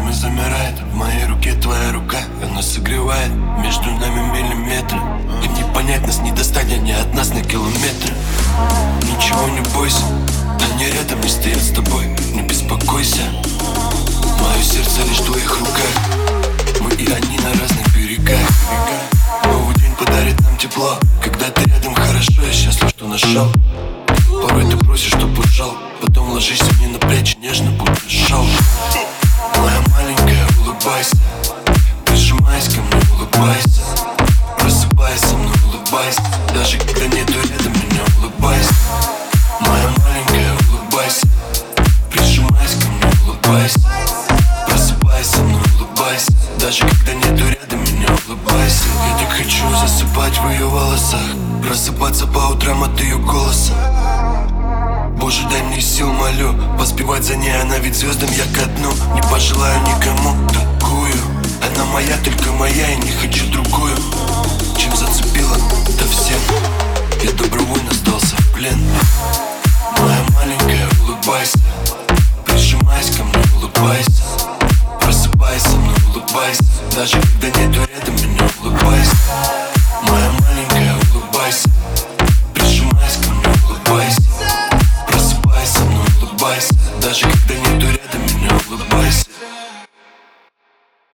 мой замирает. В моей руке твоя рука, она согревает. Между нами миллиметры, и не понять нас, не достать они от нас на километры. Ничего не бойся, они рядом не стоят с тобой. Не беспокойся, мое сердце лишь в твоих руках. Мы и они на разных берегах. Новый день подарит нам тепло. Когда ты рядом, хорошо, я счастлив, что нашел. Порой ты просишь, чтоб ушел, потом ложишься мне на плечи, нежно будто шел. Моя маленькая, улыбайся, прижимайся ко мне, улыбайся. Просыпайся со мной, улыбайся. Даже когда нету рядом меня, улыбайся. Моя маленькая, улыбайся, прижимайся ко мне, улыбайся. Просыпайся со мной, улыбайся. Даже когда нету рядом меня, улыбайся. Я так хочу засыпать в ее волосах, просыпаться по утрам от ее голоса. Боже, дай мне сил, молю, поспевать за ней, она ведь звездам я ко дну. Не пожелаю никому такую. Она моя, только моя, и не хочу другую. Чем зацепила, да всем. Я добровольно сдался в плен. Моя маленькая, улыбайся, прижимайся ко мне, улыбайся. Просыпайся со мной, улыбайся. Даже когда нету рядом